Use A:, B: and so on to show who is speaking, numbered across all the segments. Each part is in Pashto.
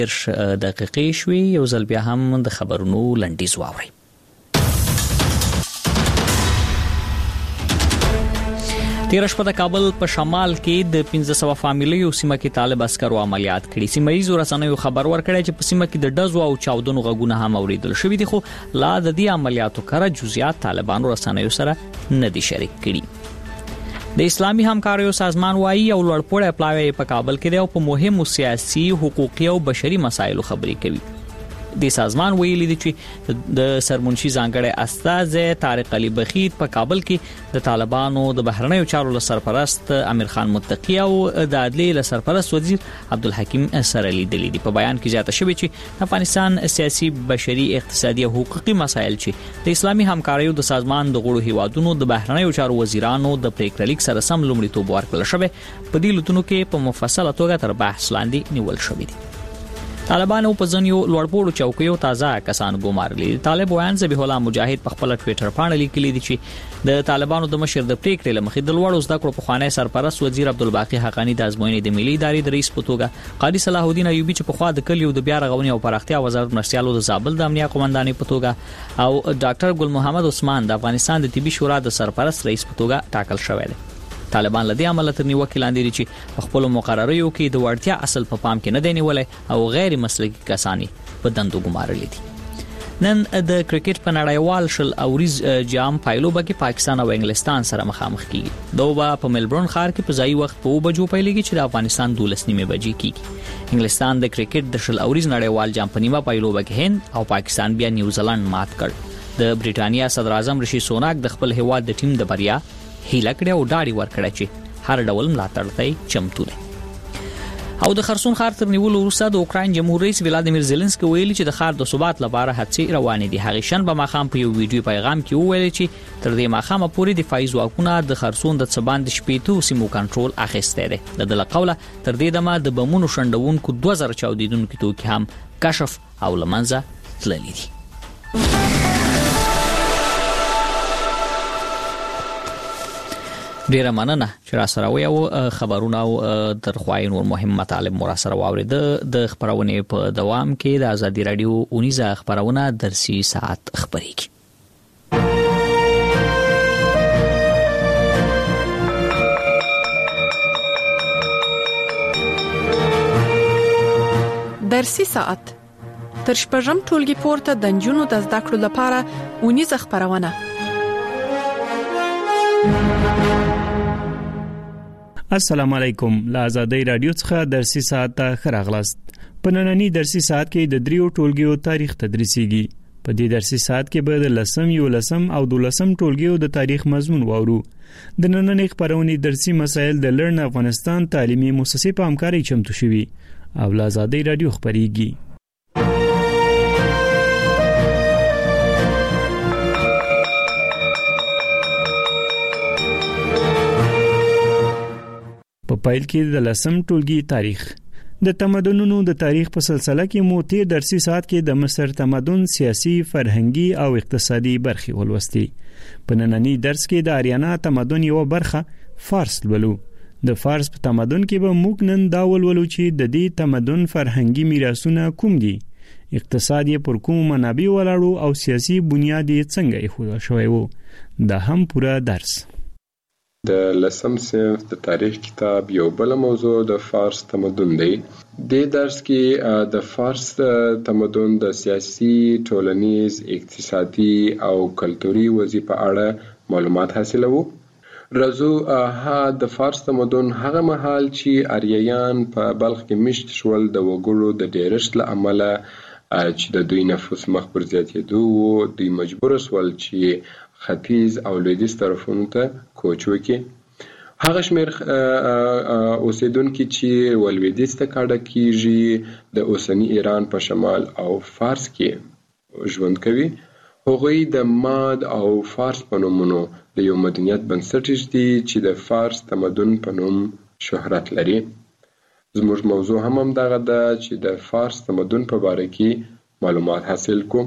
A: دقیقې شوي. یو ځل بیا هم د خبرونو لنډیز واورئ. تیر شپه د کابل په شمال کې د 1500 فامیلیو سیمه کې طالب عسکرو عملیات کړي. سیمه ییزو رسنیو خبر ورکړی چې په سیمه کې د ډزو او چاودنو غږونه هم اوریدل شوي دي، خو لا د دې عملیاتو کره جزئیات طالبانو رسنیو سره نه دي شریک کړي. د اسلامي همکاریو سازمان وايي یو لوړپوړی پلاوی په کابل کې دی او په مهمو سیاسي، حقوقي او بشري مسایلو خبرې کوي. د سازمان ویلي دي چې د سرمنشي ځانګړی استازی طارق علي بخیت په کابل کې د طالبانو د بهرنیو چارو له سرپرست امیر خان متقی او د عدلیې له سرپرست وزیر عبدالحکیم سره لیدلي دي. په بیان کې زیاته شوې چې افغانستان سیاسي، بشري، اقتصادي او حقوقي مسایل چې د اسلامي همکاریو د سازمان د غړو هیوادونو د بهرنیو چارو وزیرانو د پریکړه لیک سره سم لومړیتوب ورکړل شوی، په دې لټونو کې په مفصله توګه تر بحث لاندې نیول شوی دي. طالبانو په ځینو لوړپوړو چوکیو تازه کسان ګمارلي. طالب ویان ذبیح الله مجاهد په خپل ټوئیټر باندې لیکلي دي چې د طالبانو د مشر د پریکړې لمخې د لوړو زده کړو پخوانی سرپرست وزیر عبدالباقی حقانی د ازموینې د ملي ادارې د رئیس په توګه، قاضي صلاح الدین ایوبی چې په خوا د کلیو د بیا رغونې او پراختیا وزارت مرستیالو د زابل د امنیه قومندانۍ په توګه، او ډاکټر ګل محمد عثمان د افغانستان د طبي شورا د سرپرست رئیس په توګه ټاکل شوی دی. طالبان لدی عمل تر نیوکې لاندې دي چې په خپل مقرریو کې د وړتیا اصل په پام کې نه دی نیولای او غیر مسلکي کسانی په دندو ګمارلي دي. نن د کرکټ په نړیوال شل اوریز جام پایلوبه کې پاکستان او انګلستان سره مخامخ کیږي. دوبه په ملبورن ښار کې په ځای وخت په 2 بجو پیلېږي چې د افغانستان 12 بجې کیږي. انګلستان د کرکټ د شل اوریز نړیوال جام په نیمه پایلوبه کې هند او پاکستان بیا نیوزیلند مات کړ. د بریټانیا صدر اعظم رشي سوناک د خپل هیواد د ټیم د بریا هیله کړې او ډاډي ورکړه چې هر ډول ملاتړ ته چمتو دی. او د خرسون ښار تر نیولو وروسته د اوکراین جمهور رئیس ولادیمیر زيلنسکي ویلي چې د ښار د ثبات لپاره هڅې روانې دي. هغه شنبه ماښام په یو ویډیو پیغام کې وویل چې تر دې ماښامه پورې دفاعي ځواکونه د خرسون د څباند شپېتو سیمو کنټرول اخیستی دی. د دې له قوله تر دې دمه د بمونو شنډونکو 2000 چاودیدونکو توکي هم کشف او له منځه تللي دي. ډیره مننه چې را سره وي او خبرونه او در خوای نور مهم مطالب مو را سره واورید. د خبرونه په دوام کې د ازادي رادیو اونیزه خبرونه درسي ساعت خبريږي.
B: درسي ساعت تر شپږم ټولګي پورته د نجونو د زده کړو لپاره اونیزه خبرونه.
C: السلام علیکم. له آزادۍ رادیو څخه درسي ساعت ته خراغلاست. په نننی درسي ساعت کې د دریو ټولګیو تاریخ تدریسيږي. په دې درسي ساعت کې به د 10 او 12 ټولګیو د تاریخ مضمون واورو. د نننی خبرونې درسي مسایل د لرن افغانستان تعلیمي مؤسسې په همکارۍ چمتو شوي او له آزادۍ رادیو خبريږي. په پایل کې د 10 ټولګي تاریخ د تمدنونو د تاریخ په سلسله کې مو تیر درسي ساعت کې د مصر تمدن سیاسي، فرهنګي او اقتصادي برخې ولوستي. په نننی درس کې د آریانا تمدن یو برخه فارس ولو. د فارس په تمدن کې به موږ نن دا ولولو چې د دې تمدن فرهنګي میراثونه کوم دي، اقتصاد یې پر کوم منابع ولاړو او سیاسي بنیاد یې څنګه ایښودل شوی وو. دا هم پورا درس.
D: د 10م صنف د تاریخ کتاب یو بل موضوع د فارس تمدن دی. د درس کې د فارس تمدن د سیاسي، ټولنیز، اقتصادي او کلتوري وضعیت په اړه معلومات حاصلوو. رزو د فارس تمدن هغه مهال چې آریایان په بلخ کې مشت شول د وګړو د ډیرښت له امله چې د دوی نفوس مخ پر زیاتېدو وو، دوی مجبور شول چې ختیځ او لویدیځ طرفونو ته کوچ وکړي. هغه شمېر اوسیدونکي چې ولویدیځ ته کډه کیږي د اوسنی ایران په شمال او فارس کې ژوند کوي. هغوی د ماد او فارس په نومونو د یو مدنیت بنسټ دي چې د فارس تمدن په نوم شهرت لري. زموږ موضوع هم دغه ده چې د فارس تمدن په باره کې معلومات حاصل کو.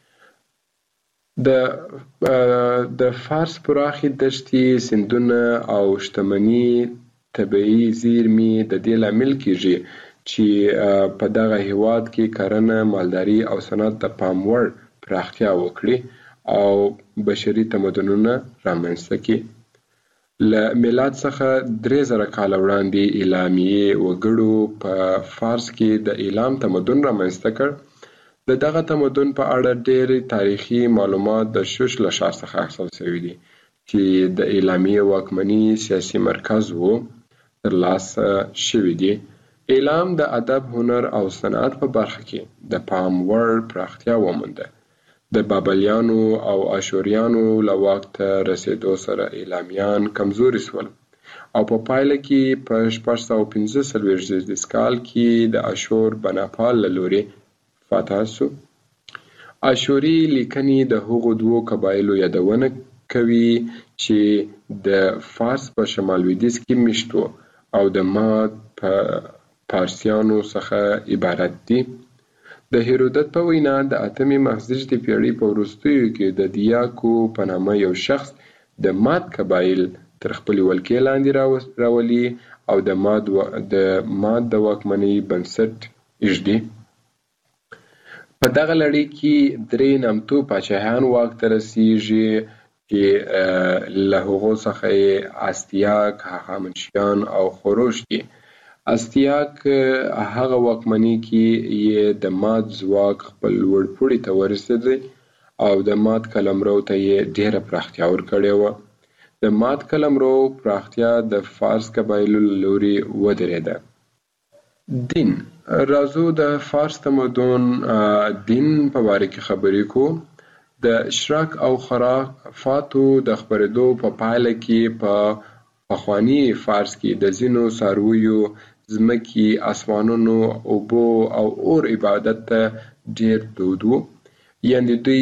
D: د فارس پراخي دښتې، سیندونه او شتمني طبیعي زیرمې د دې لامل کیږي چې په دغه هیواد کې کرنه، مالداري او صنعت د پام وړ پراختیا وکړي او بشري تمدنونه رامنځته کړي. له میلاد څخه 3000 کال وړاندې اعلامیې وګړو په فارس کې د اعلام تمدن رامنځته کړ. دغه تمدن په اړه ډېر تاریخي معلومات د شوش له ښار څخه اخیستل شوي دي چې د اعلامیې واکمني سیاسي مرکز و ترلاسه شوي دي. اعلام د ادب، هنر او صنعت په برخه کې د پام وړ پراختیا ومونده. د بابلیانو او اشوریانو له واک ته رسیدو سره اعلامیان کمزوري شول او په پایله کې په 645 کال کې د اشور بناپال له لوري فتح شو. اشوري لیکنې د هغو دوو قبایلو یادونه کوي چې د فارس په شمال لویدیځ کې میشت وو او د ماد په پارسیانو څخه عبارت دي. د هیرودت په وینا د 8مې مخزیږدي پیړۍ په وروستیو کې د دیاکو په نامه یو شخص د ماد قبایل تر خپلې ولکې لاندې راولي او د ماد د واکمنۍ بنسټ ایږدي. په دغه لړۍ کې 3 نامتو پاچاهان واک ته رسیږي چې له هغو څخه استیاک، هخامنشیان او خروش دي. استیاک هغه واکمنۍ کې یې د ماد ځواک خپل لوړ پوړي ته ورسېدی او د ماد قلمرو ته یې ډېره پراختیا ورکړې وه. د ماد قلمرو پراختیا د فارس قبایلو له لوري ودرېده. دین. راځو د فارس تمدن دین په باره کې خبرې کوو. د اشراق او خرافاتو د خپرېدو په پایله کې په پخواني فارس کې د ځینو څارویو، ځمکې، اسمانونو، اوبو او اور عبادت ته ډېر دود و. یعنې دوی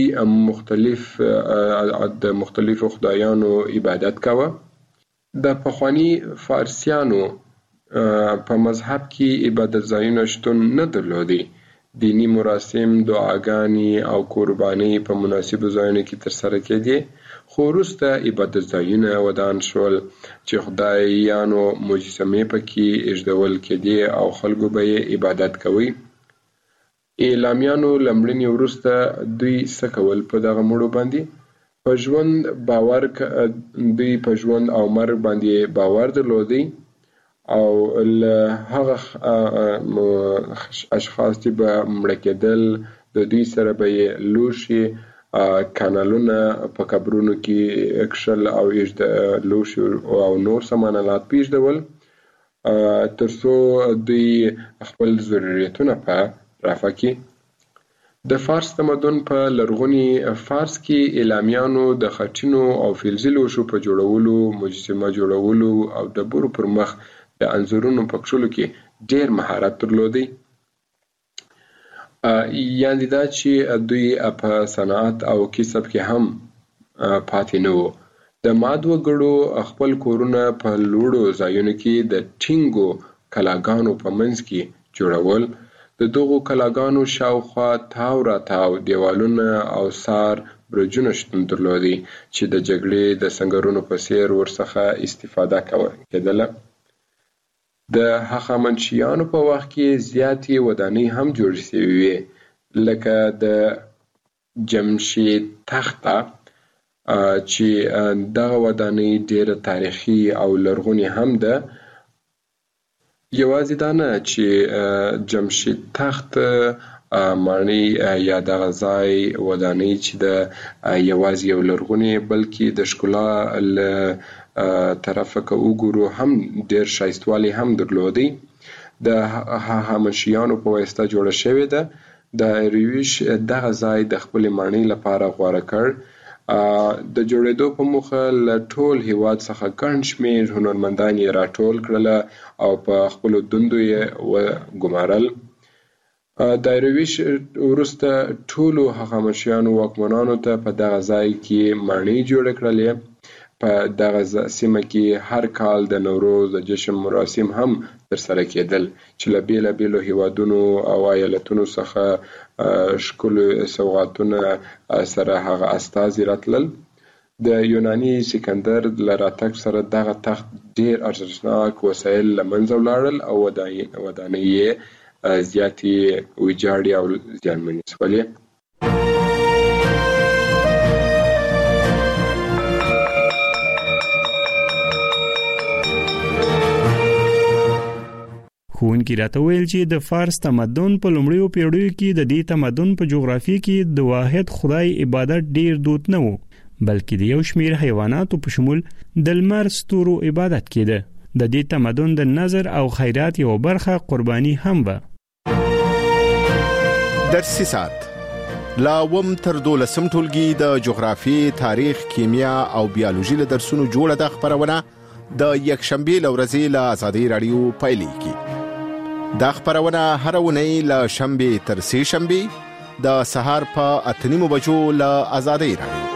D: د مختلفو خدایانو عبادت کوه. د پخواني فارسیانو په مذهب کې عبادت ځایونه شتون نه درلودي. دینی مراسم، دعاګانې او قربانۍ په مناسبو ځایونو کې ترسره کېدې، خو وروسته عبادت ځایونه ودان شول چې خدایانو مجسمې پکې ایږدول کېدې او خلکو به یې عبادت کوي. اعلامیانو له مړینې وروسته دوی څه کول؟ په دغه مړو باندې دوی په ژوند او مرګ باندې باور درلودی او له هغه اشخاص چې به مړه کېدل د دوی سره به یې لوښي، کانالونه په قبرونو کې کښل او لوښي او نور سامان آلات پېږدول تر څو دوی خپل ضرورتونه په رفع کړي. د فارس تمدن په لرغوني فارس کې اعلامیانو د خټینو او فلزي لوښو په جوړولو، مجسمه جوړولو او ډبرو پر مخ د انځورونو په کښلو کې ډېر مهارت درلودی. یعنې دا چې دوی په صنعت او کسب کې هم پاتې نه وو. د ماد وګړو خپل کورونه په لوړو ځایونو کې د ټینګو کلاګانو په منځ کې جوړول. د دغو کلاګانو شاوخوا تاو راتاو دیوالونه او سار برجونه شتون درلودي چې د جګړې د سنګرونو په څیر ورڅخه استفاده کېدله. د هخامنشیانو په وخت کې زیاتې ودانۍ هم جوړې شوې وې، لکه د جمشید تخته چې دغه ودانۍ ډېره تاریخي او لرغونې هم ده. یوازې دا نه چې جمشید تخت معنی یا دغه ځای ودانۍ چې د یوازې یو لرغونې بلکې د ښکلا له طرفه که وګورو هم ډېر ښایستوالی هم درلودی. د هخامنشیانو په واسطه جوړه شوې ده. داریوش دغه ځای د خپلې ماڼۍ لپاره غوره کړ. د جوړېدو په موخه له ټول هیواد څخه ګڼ شمېر هنرمندان یې راټول کړله او په خپلو دندو یې وګمارل. داریوش وروسته ټولو هخامنشیانو واکمنانو ته په دغه ځای کې ماڼۍ جوړې کړلې. په دغه سیمه کې هر کال د نوروز د جشن مراسم هم ترسره کېدل چې له بېلابېلو هیوادونو او ایالتونو څخه ښکلي سوغاتونه سره هغه استازي راتلل. د یوناني سکندر له راتګ سره دغه تخت ډیر ارزښتناک وسایل له منځه ولاړل او ودانۍ یې زیاتې ویجاړې او زیانمنې شولې.
C: ښوونکي راته ویل چې د فارس تمدن په لومړیو پیړیو کې د دې تمدن په جغرافیه کې د واحد خدای عبادت ډیر دود نه و، بلکې د یو شمیر حیواناتو په شمول د لمر ستورو عبادت کېده. د دې تمدن د نظر او خیرات یو برخه قرباني هم و.
E: درسي ساعت لا وم تر 12 ټولګي د جغرافي، تاریخ، کیمیا او بیولوژي له درسونو جوړه د خبرونه د یکشنبه لورځي له آزادۍ رادیو پایلیږي. دا خبرونه هر ونی له شنبه تر سه شنبه د سهار په 8:30 بجو له آزادۍ رادیو.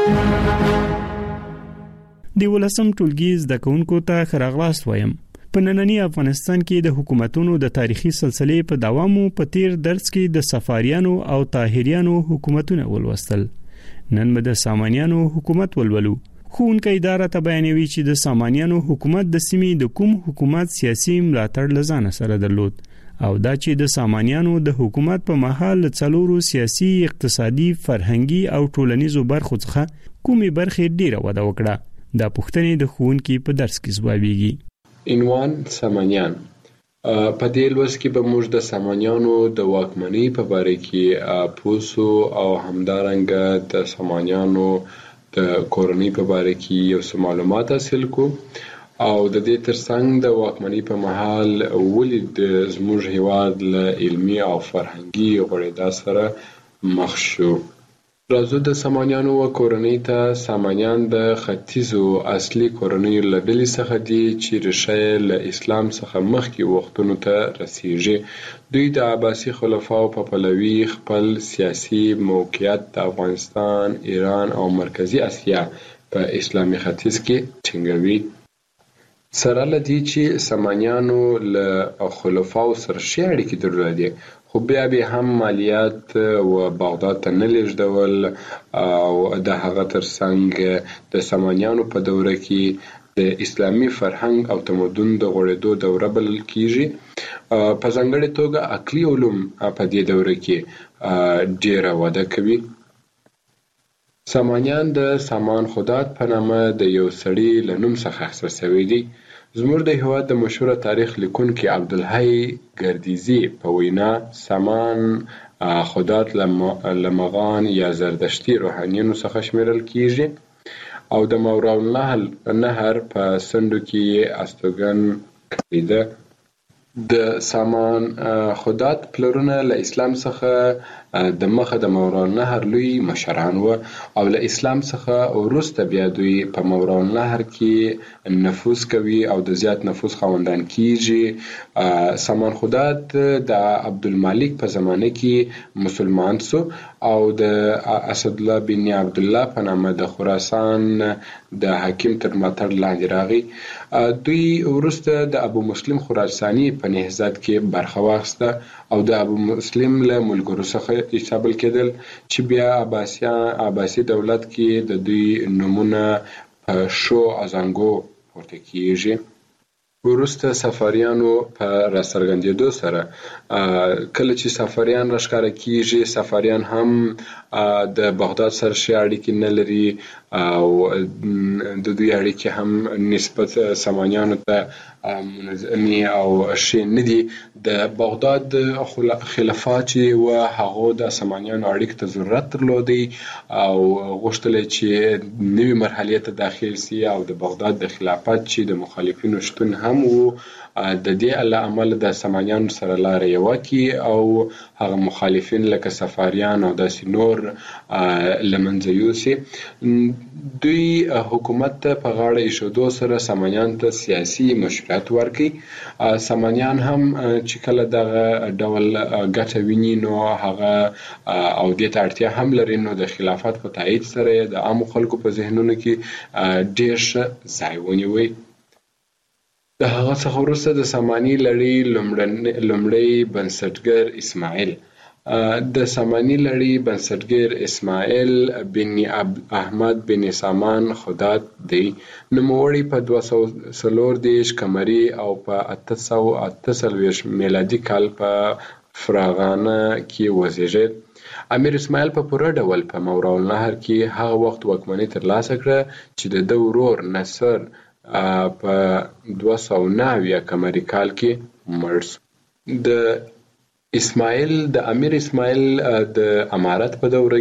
C: د ولسم ټولګي زده کوونکو ته خراغلاست وایم. په نننی افغانستان کې د حکومتونو د تاریخي سلسلې په دوامو په تیر درس کې د صفاریانو او طاهریانو حکومتونه ولوستل. نن به د سامانیانو حکومت ولولو. ښوونکی اداره ته بیانوي چې د سامانیانو حکومت د سیمې د کوم حکومت سیاسي ملاتړ لزانه سره درلود او دا چې د سامانیانو د حکومت په مهال څلورو سیاسي، اقتصادي، فرهنګي او ټولنیزو برخو څخه کومې برخې ډیره وده وکړه. دا پوښتنې د ښوونکي په درس کې ځوابیږي.
D: عنوان سامانیان. په دې لوست کې به موږ د سامانیانو د واکمنۍ په باره کې پوسو او همدارنګه د سامانیانو د کورنۍ په باره کې یو څه معلومات حاصل کو او د دې ترڅنګ د واکمنۍ په مهال ولې زموږ هیواد له علمي او فرهنګي غوړېدا سره مخ شو. راځو د سامانیانو و کورنۍ ته. سامانیان د ختیځو اصلي کورنیو له ډلې څخه دي چې ریښه یې له اسلام څخه مخکې وختونو ته رسیږي. دوی د عباسي خلفاو په پلوي خپل سیاسي موقعیت د افغانستان، ایران او مرکزی اسیا په اسلامي ختیځ کې ټینګوي. سره له دې چې سامانیانو له خلفاو سره ښې اړیکې درلودې، خو بیا به هم مالیات و بغداد ته نه لیږدول او د هغه ترڅنګ د سامانیانو په دوره کې د اسلامي فرهنګ او تمدن د غوړېدو دوره بلل کیږي. په ځانګړې توګه عقلي علوم په دې دوره کې ډیره وده کوي. سامانیان د سامان خدات په نامه د یو سړي له نوم څخه اخیستل شوي دي. زموږ د هېواد د مشهوره تاریخ لیکونکي عبدالحی گردیزی په وینا سامان خدات له مغان یا زردشتي روحانیانو څخه شمیرل کیږي او د ماوراءالنهر په سندو کې استوګن کړی ده. د سامان خدات پلرونه له اسلام څخه د مخه د ماوراءالنهر لوی مشران و او له اسلام څخه وروسته بیا دوی په ماوراءالنهر کې نفوذ کوي او د زیات نفوذ خاوندان کیږي. سامان خدات د عبدالمالک په زمانه کې مسلمان سو او د اسدالله بن عبدالله په نامه د خراسان د حاکم تر ملاتړ لاندې راغی. دوی وروسته د ابو مسلم خراساني په نهضت کې برخه واخیسته او د ابو مسلم له ملګرو څخه حسابل کېدل چې بیا عباسي دولت کې د دوی نمونه په شو ازانګو پورته کیږي. وروسته صفاریانو په راڅرګندېدو سره کله چې صفاریان راښکاره کیږي، صفاریان هم د بغداد سره ښې اړیکې نه لري او د دوی اړیکې هم نسبت سامانیانو ته منظمې او ښې نه دي. د بغداد خلفا چې و هغو د سامانیانو اړیکې ته ضرورت درلودی او غوښتل چې نوې مرحلې ته داخل سي او د بغداد د خلافت چې د مخالفینو شتون هم و د دې له امله د سامانیانو سره لاره یوه کړي او هغه مخالفین لکه صفاریان او داسې نور له منځه یوسي. دوی حکومت ته په غاړه ایښودو سره سامانیانو ته سیاسي مشروعیت ورکړي. سامانیان هم چې کله دغه ډول ګټه ویني نو هغه او دې ته اړتیا هم لري نو د خلافت په تایید سره د عامو خلکو په ذهنونو کې ډېر ښه ځای ونیوی. د هغه څخه وروسته د ساماني لړۍ لومړی بنسټګر اسماعیل د ساماني لړۍ بنسټګر اسماعیل بن احمد بن سامان خدات دی. نوموړی په 240 قمري او په 848 میلادي کال په فراغانه کې وزیږید. امیر اسماعیل په پوره ډول په ماوراء النهر کې هغه وخت واکمني ترلاسه کړه چې د ورور نصر په 290 قمري کال کې مړ شو. د امیر اسماعیل د امارت په دوره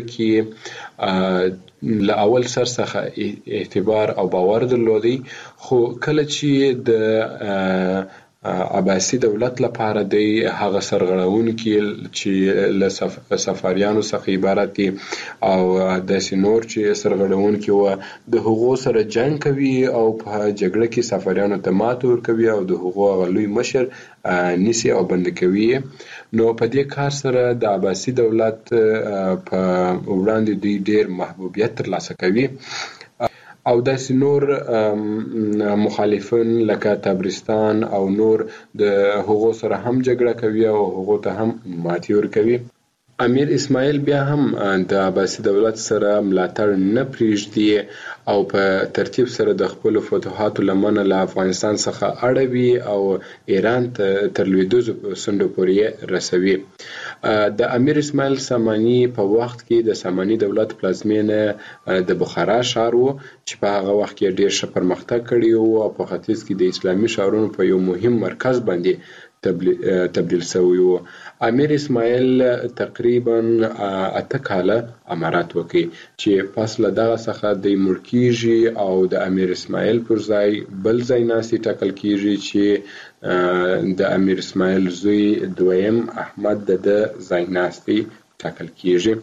D: کې له اول سر څخه اعتبار او باور درلودي، خو کله چې د عباسي دولت لپاره د هغه سرغړونکي چې له سفاریانو څخه عبارت دي او د سينور چې سرغړونکي و د هغو سره جنگ کوي او په جګړه کې سفاریانو ته ماته ورکوي او د هغو غلوی مشر نیسي او بند کوي. نو په دې کار سره د عباسي دولت په وړاندې دوی ډیر محبوبیت ترلاسه کوي او داسې نور مخالفین لکه تبرستان او نور د هغو سره هم جګړه کوي او هغو ته هم ماتې ورکوي. امیر اسماعیل بیا هم د عباسي دولت سره ملاتړ نه پریږدي او په ترتیب سره د خپل فتوحاتو لمنه له افغانستان څخه اړوي او ایران ته تر لویدیځو سندو پورې رسوي. د امیر اسماعیل ساماني په وخت کې د ساماني دولت پلازمینه د بخارا ښار و چې په هغه وخت کې ډیر ښه پرمختګ کړی و او په ختیځ کې د اسلامي ښارونو په یو مهم مرکز باندې تبدیل شوی و. امیر اسماعیل تقریبا 8 کاله امارات وکړي چې پس له دغه څخه د مړکیږي او د امیر اسماعیل پر ځای بل ځای ناسي ټاکل کیږي چې د امیر اسماعیل زوی دویم احمد د ځای ناسي ټاکل کیږي.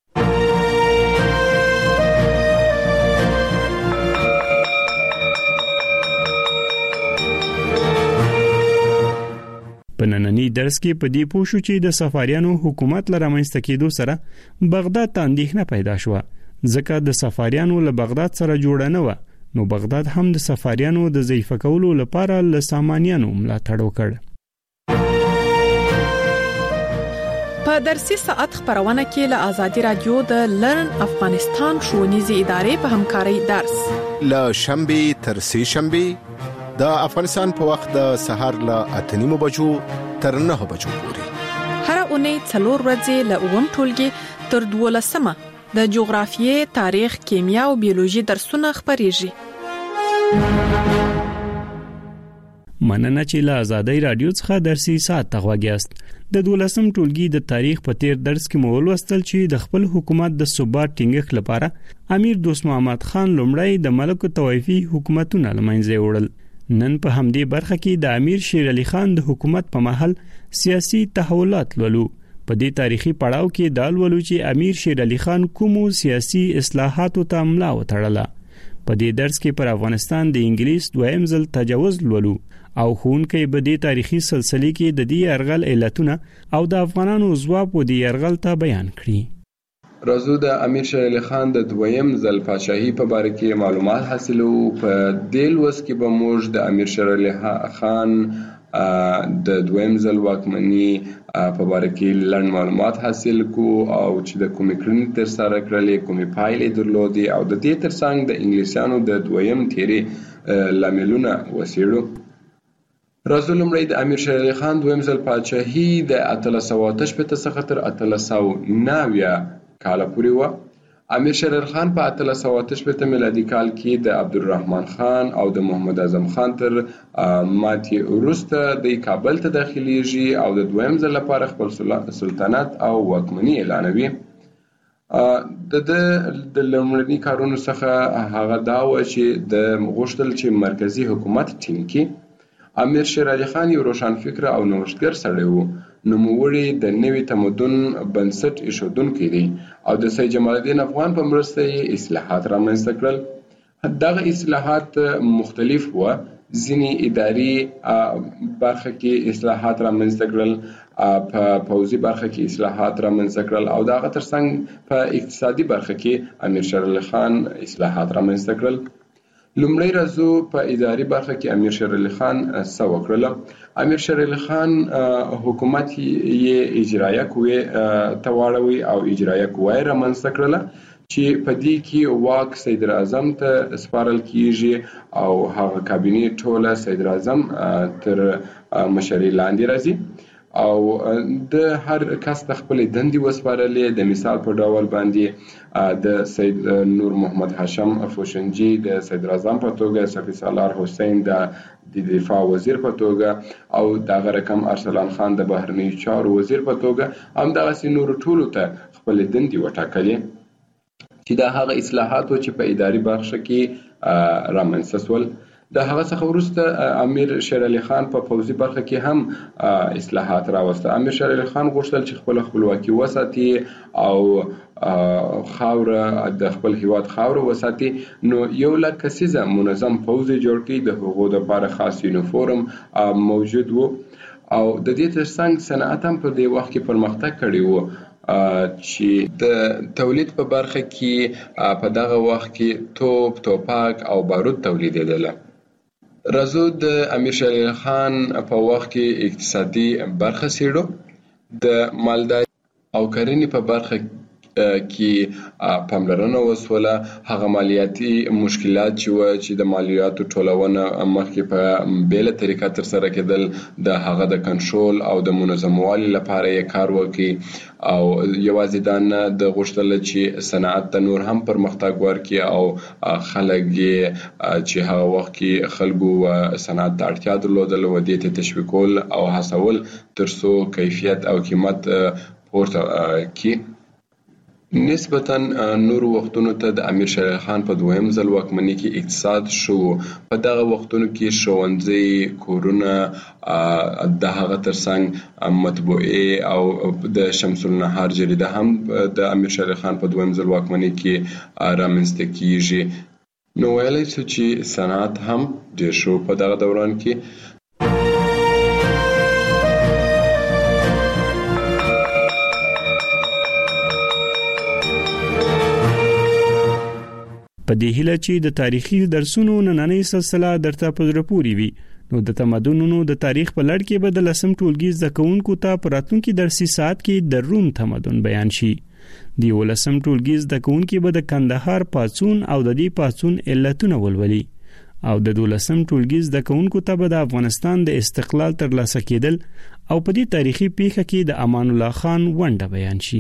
C: په نننی درس کې په دې پوه شو چې د سفاریانو حکومت له رامنځته کېدو سره بغداد ته اندېښنه پیدا شوه، ځکه د سفاریانو له بغداد سره جوړه نه وه. نو بغداد هم د سفاریانو د ضعیفه کولو لپاره له سامانیانو ملاتړ وکړ.
B: په درسي ساعت خبرونه کې له آزادي رادیو د لرن افغانستان ښوونیزې ادارې په همکارۍ درس
E: له شنبه تر سه شنبه د افغانستان په وخت د سهار له 8:30 بجو تر 9 بجو پورې
B: هر اونۍ 4 ورځې له 9 ټولګي تر 12 د جغرافیې، تاریخ، کیمیا او بیولوژي درسونه خبريږي.
C: مننه چې له آزادۍ رادیو څخه درسي ساعت تغواګیاست. د 12 ټولګي د تاریخ په تیر درس کې مو ولوستل چې د خپل حکومت د ثبات ټینګښت لپاره امیر دوست محمد خان لومړی د ملک طوایفي حکومتونه لمنځه وړل. نن په همدې برخه کې د امیر شیر علي خان د حکومت په مهال سیاسي تحولات لولو. په دې تاریخي پړاو کې دا لولو چې امیر شیر علي خان کومو سیاسي اصلاحاتو ته ملا وتړله. په دې درس کې پر افغانستان د انګلیس دویم ځل تجاوز لولو او ښوونکی به دې تاریخي سلسله کې د دې یرغل علتونه او د افغانانو ځواب و دې یرغل ته بیان کړي.
D: راځو د امیر شیر علي خان د دویم ځل پاچاهي په باره کې معلومات حاصلو. په دې لوست کې به موږ د امیر شیر علي خان د دویم ځل واکمني په باره کې لږ معلومات حاصل کو او چې د کومې کړنې تر سره کړلې، کومې پایلې درلودې او د دې ترڅنګ د انګلیسانو د دویم تیرې لاملونه وڅېړو. راځو لومړی د امیر شیر علي خان دویم ځل پاچاهي د 1888 څخه تر 1890 کاله پورې و. امیر شیر علي خان په 1888 میلادي کال کې د عبدالرحمن خان او د محمد اعظم خان تر ماتې وروسته د کابل ته داخليږي او د دویم ځل لپاره خپل سلطنت او واکمني اعلانوي. د لومړني کارونو څخه هغه دا و چې د غوښتل چې مرکزی حکومت ټینګ کړي. امیر شیر علي خان یو روښانفکر او نوښتګر سړی و. نوموړی د نوي تمدن بنسټ ایښودونکی دی او د سید جمال الدین افغان په مرسته یې اصلاحات رامنځته کړل. دغه اصلاحات مختلف و. ځینې اداري برخه کې اصلاحات رامنځته کړل، په پوځي برخه کې اصلاحات رامنځته کړل او دغه ترڅنګ په اقتصادي برخه کې امیر شیر علي خان اصلاحات رامنځته کړل. لومړی راځو په اداري برخه کې امیر شیر علي خان څه وکړل. امیر شیر علي خان حکومت یې اجرایه قوې ته واړوي او اجرایه قوه یې رامنځته کړله چې په دې کې واک صدر اعظم ته سپارل کیږي او هغه کابینه ټوله صدر اعظم تر مشرۍ لاندې راځي او د هر کس د خپل دندې وسپارلې. د مثال په ډول باندې د سید نور محمد هاشم افوشنجي د صدر اعظم په توګه، صفي سالار حسین د دفاع وزیر په توګه او دغه رقم ارسلان خان د بهرنیو چارو وزیر په توګه همدغسې نورو ټولو ته خپل دندې وټاکلې چې دا هغه اصلاحات چې په اداري برخه کې رامنځته شول. د هغه څخه وروسته امیر شیر علي خان په پوځي برخه کې هم اصلاحات راوسته. امیر شیر علي خان غوښتل چې خپل خپلواکي وساتي او خاوره د خپل هیواد خاوره وساتي، نو یو لږ کسیزه منظم پوځ جوړ کړي، د هغو لپاره خاص یونیفورم موجود وو او د دې ترڅنګ صنعت هم په دې وخت کې پرمختګ کړی وو چې د تولید په برخه کې په دغه وخت کې توپک او بارود تولیدېدله. راځو د امیر شیر علي خان په وخت کې اقتصادي برخه څېړو. د مالدارۍ او کرنې په برخه کې پاملرنه وسوله. هغه مالیاتي مشکلات چې د مالیاتو ټولونه مخکې په بیله طریقه ترسره کېدل، د هغه د کنټرول او د منظموالي لپاره یې کار وکړي او یوازې دا نه د غوښتل چې صنعت ته نور هم پرمختګ ورکړي او خلک چې هغه وخت کې خلکو صنعت ته اړتیا درلودله و دې ته تشویقول او هڅول ترڅو کیفیت او قیمت پورته کړي. نسبتاً نور وختونو ته د امیر شیر علي خان په دویم ځل واکمنۍ کې اقتصاد شو. په دغه وختونو کې ښوونځي، کورونه، د هغه ترڅنګ مطبوعې او د شمس النهار جریده هم د امیر شیر علي خان په دویم ځل واکمنۍ کې رامنځته کیږي. نو ویلی شو چې صنعت هم ډیر شو په دغه دوران کې.
C: په دې هیله چې د تاریخي درسونو نننۍ سلسله درته په زړه پورې وي، نو د تمدنونو د تاریخ په لړ کې به د لسم ټولګي زده کوونکو ته په راتلونکي درسي ساعت کې د روم تمدن بیان شي. د 11م ټولګي زده کوونکي به د کندهار پاڅون او د دې پاڅون علتونه ولولي او د 12م ټولګي زده کوونکو ته به د افغانستان د استقلال ترلاسه کېدل او په دې تاریخي پیښه کې د امان الله خان ونډه بیان شي.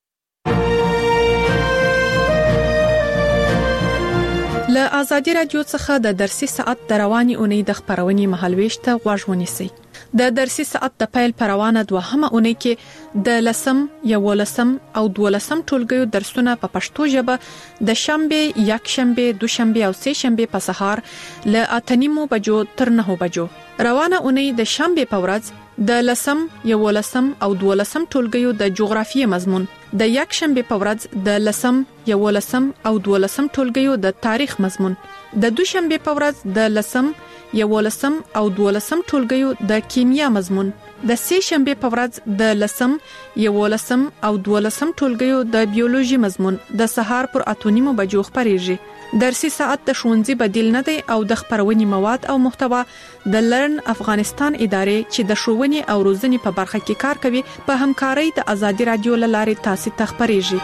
B: له آزادي رادیو څخه د درسي ساعت د رواني اونۍ د خبرونې مهالويش ته غوږ ونیسئ. د درسي ساعت د پیل پروانه دوهمه اونۍ کې د لسم، 11م او 12م ټولګیو درسونه په پښتو ژبه د شنبه، یکشنبه، دوشنبه او سه شنبه په سهار له 8:30 بجو تر 9 بجو. روانه اونۍ د شنبه په ورځ د لسم، 11م او 12م ټولګیو د جغرافیې مضمون، د یکشنبه په ورځ د لسم، 11م او 12م ټولګیو د تاریخ مضمون، د دوشنبه په ورځ د لسم، 11م او 12م ټولګیو د کیمیا مضمون، د سه شنبه په ورځ د لسم، 11م او 12م ټولګیو د بیولوژي مضمون د سهار پر 8:30 بجو خبرېږي. درسي ساعت د ښوونځي بدیل نه دی او د خبرونې مواد او محتوا د لرن افغانستان ادارې چې د ښوونې او روزنې په برخه کې کار کوي په همکارۍ د آزادي رادیو لارې تاسو ته خبرېږي.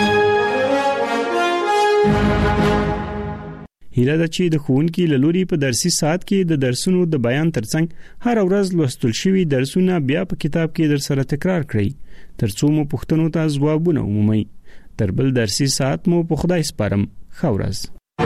C: هیله ده چې د ښوونکي له لوري په درسي ساعت کې د درسونو د بیان ترڅنګ هر ورځ لوستل شوي درسونه بیا په کتاب کې در سره تکرار کړئ ترڅو مو پوښتنو ته ځوابونه ومومئ. تر بل درسي ساعت مو په خدای سپارم. ښه ورځ.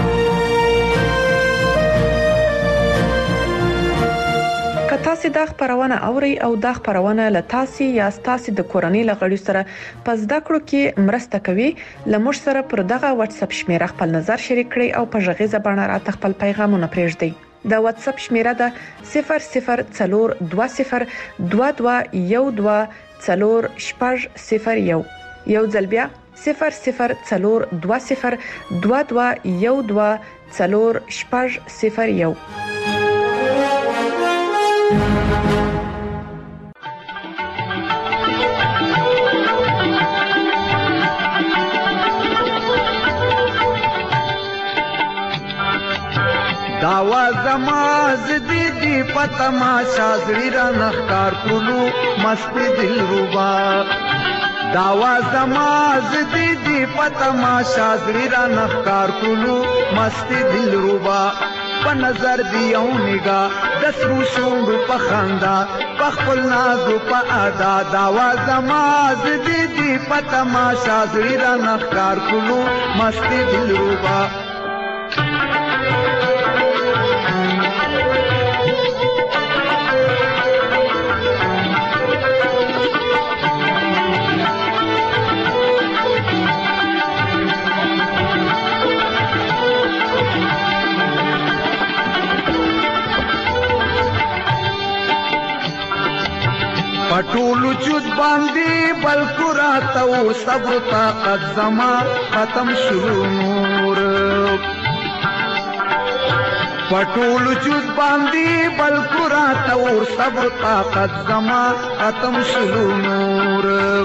B: تاسو د خبرونه اوري او د خبرونه له تاسو یا تاسو د کورنۍ لغړی سره پس د کړو کې مرسته کوي. لمر سره پر دغه واتس اپ شمیره خپل نظر شریک کړئ او په ژغې زبانه را خپل پیغامونه پرېږدئ. د واتس اپ شمیره ده 002012124001. یو ځل بیا 002012124001.
F: داوا زما زدی دی پتما شازری را نخکار کلو مست دل ربا داوا زما زدی دی پتما شازری را نخکار کلو مست دل ربا په نظر دیو نگاه د سرو شونډو په خندا په خپل نازو په ادا داوا زما زدی دی په تماشا زړه را نخکار کولو مست دلربا پټول چود باندې بلکو راتو صبر طاقت زما ختم شلو نور پټول چود باندې بلکو راتو صبر طاقت زما ختم شلو نور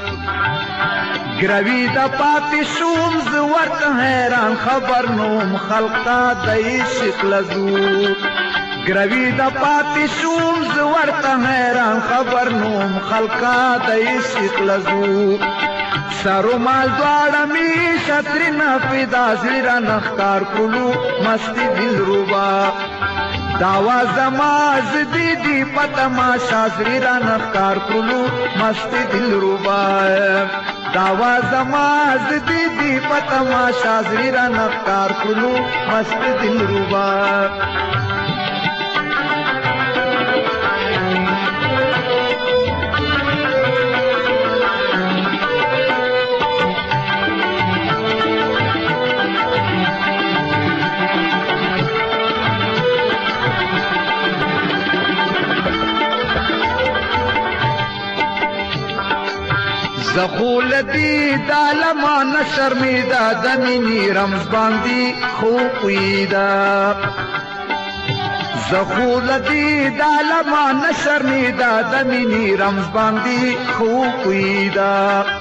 F: گروی دا پاتی شوم زورت حیران خبر نوم خلقا دای شکل زور گروی دا پاتی شوم زورتا حیران خبر نوم خلقا دای شکل زور سرو مال دوارا می شتری نفیدا زیرا نختار کلو مستی دل روبا داوا زماز دیدی پتما شازری را نختار کلو مستی دل روبا داوا زماز دیدی پتما شازری را نختار کلو مستی دل روبا زخول دی دالما نشرمیدا دمینی رمز باندی خوبیدا زخول دی دالما نشرمیدا دمینی رمز باندی خوبیدا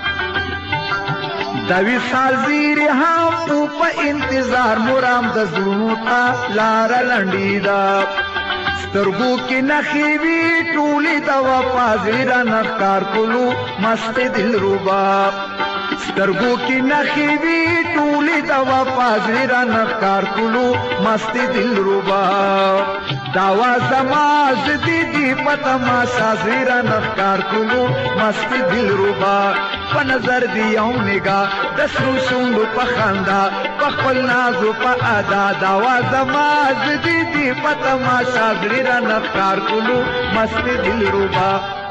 F: دوی سال زیری هم تو پا انتظار مرام د زونو تا لارا لنڈیدا سترګو کې نخیوي ټولې د وفا زیرا نخکار کولو مست دلربا سترګو کې نخیوي ټولې د وفا زیرا نخکار کولو مست دلربا داوا زماز دیدی پتما شازیرا نخکار کولو مست دلربا په نظر دیو نگاه د سرو شونډو په خندا په خپل نازو په ادا داوا زماز دیدی پتما شازیرا نخکار کولو مست دلربا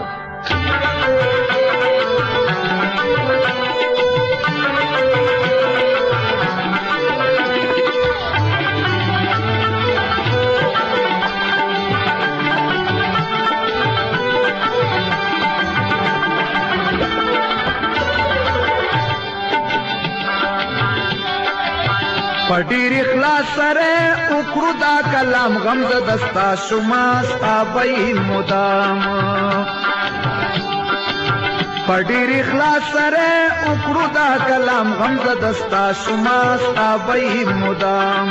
F: پډیر اخلاص سره وکړو دا کلام غمز دستا شما ستابې مدام پډیر اخلاص سره وکړو دا کلام غمز دستا شما ستابې مدام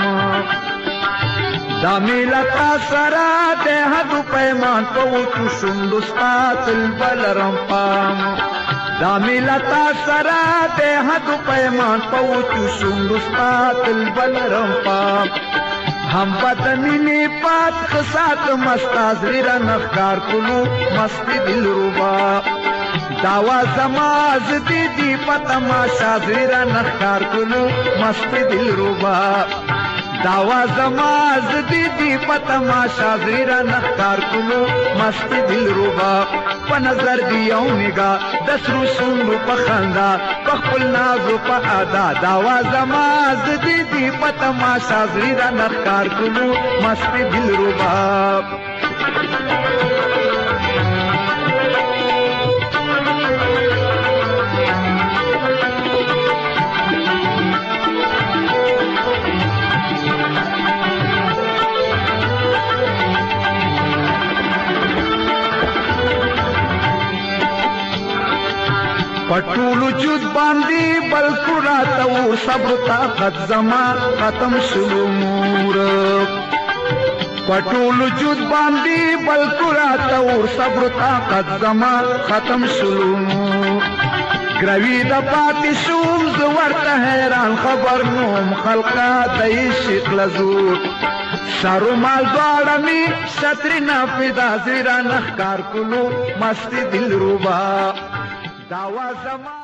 F: دا ملتا سره ده حد پیمان په وچو شوندو ستاتل بلرم پام دا ملتا سرا ده حد پیمان پوچو شونډو ستاتل بلرم پام هم بدنینی پات خسات مستاز ریرا نخکار کلو مست دلربا داوا زماز دیدی پتما شازریرا نخکار کلو مست دلربا داوا زماز دیدی پتما شازریرا نخکار کلو مست دلربا په نظر دیو نگاه د سرو شونډو په خندا په خپل نازو په ادا داوا زماز دیدی پتما شازریرا نخکار کلو مست دلربا پټولو جود باندې بلکو راتو صبر طاقت زما ختم شلو نور پټول وجود باندې بلکورا تور صبر طاقت زما ختم شلو گروی د پاتې شوم زه ورته حیران خبر نوم خلقا د عشق لزور سارو مال دواړه می شطرې نافدا زیرا نخکار کلو مستی دل روبا داوا زما